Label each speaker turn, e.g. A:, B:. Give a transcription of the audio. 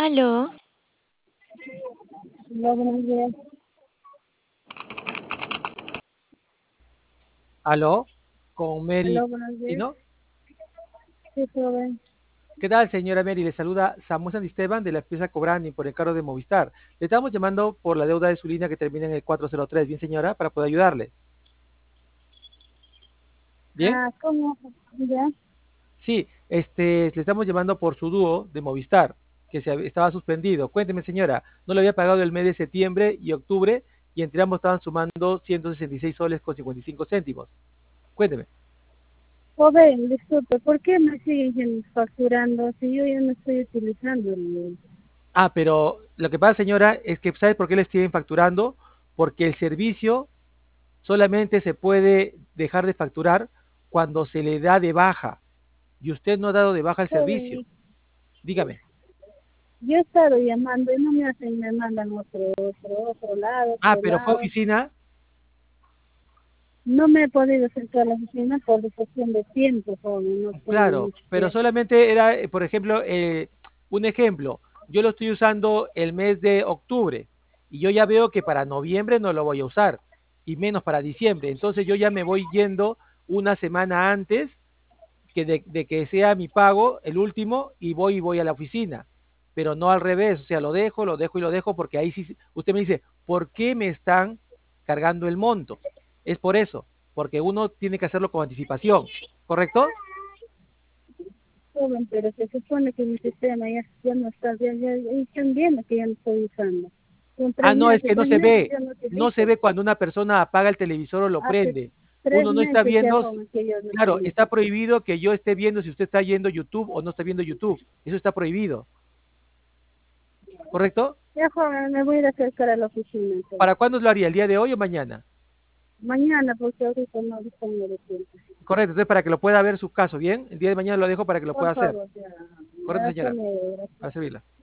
A: Aló,
B: Hola, buenos días.
C: Aló, con Mary,
B: Hola, buenos días.
C: ¿no?
B: Sí, joven.
C: ¿Qué tal, señora Mary? Le saluda Samuel Santisteban de la empresa Cobrani por encargo de Movistar. Le estamos llamando por la deuda de su línea que termina en el 403, bien, señora, para poder ayudarle. ¿Bien?
B: Ah, ¿cómo? ¿Ya?
C: Sí, le estamos llamando por su dúo de Movistar, que estaba suspendido. Cuénteme, señora, no le había pagado el mes de septiembre y octubre y entre ambos estaban sumando 166 soles con 55 céntimos. Cuénteme.
B: Joven, disculpe, ¿por qué me siguen facturando si yo ya no estoy utilizando el...
C: Ah, pero lo que pasa, señora, es que ¿sabe por qué le siguen facturando? Porque el servicio solamente se puede dejar de facturar cuando se le da de baja y usted no ha dado de baja el servicio.
B: Joven,
C: Dígame.
B: yo he estado llamando y no me hacen, me mandan otro lado,
C: Ah,
B: otro
C: pero fue a
B: lado.
C: oficina.
B: No me he podido sentar a la oficina por cuestión de tiempo, joven, no tengo
C: Claro,
B: mucho
C: pero
B: tiempo.
C: solamente era, por ejemplo, un ejemplo. Yo lo estoy usando el mes de octubre y yo ya veo que para noviembre no lo voy a usar y menos para diciembre. Entonces yo ya me voy yendo una semana antes de que sea mi pago el último y voy a la oficina, pero no al revés, o sea, lo dejo y lo dejo porque ahí sí, usted me dice, ¿por qué me están cargando el monto? Es por eso, porque uno tiene que hacerlo con anticipación, ¿correcto?
B: Joven, pero se supone que mi sistema ya no está, ya están viendo que ya no estoy usando. Con
C: Ah, no, es que no
B: tres
C: se
B: meses
C: ve,
B: yo
C: no se
B: notifico.
C: ve cuando una persona apaga el televisor o lo
B: Hace
C: prende.
B: tres
C: Uno no está
B: meses ya,
C: viendo,
B: joven, que yo no
C: claro,
B: estoy.
C: está prohibido que yo esté viendo si usted está yendo a YouTube o no está viendo YouTube. Eso está prohibido, ¿correcto?
B: Ya, joven, me voy a ir a acercar a la oficina entonces.
C: ¿Para cuándo lo haría? ¿El día de hoy o mañana?
B: Mañana, porque ahorita no dispongo de tiempo.
C: Correcto, entonces para que lo pueda ver su caso, ¿bien? El día de mañana lo dejo para que lo pueda
B: Por
C: hacer.
B: favor, ya.
C: Correcto,
B: Hasta
C: señora,
B: luego, gracias.
C: para servirla.